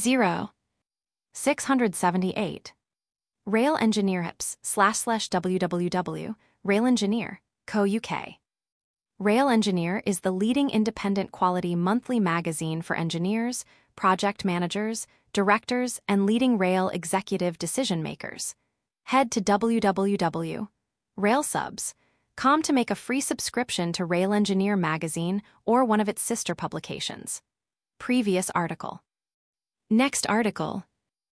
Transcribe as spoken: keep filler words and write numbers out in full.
zero six hundred seventy-eight. Rail Engineer Hips slash slash www, Rail Engineer, Co U K. Rail Engineer is the leading independent quality monthly magazine for engineers, project managers, directors, and leading rail executive decision makers. Head to w w w dot rail subs dot com to make a free subscription to Rail Engineer magazine or one of its sister publications. Previous article. Next article,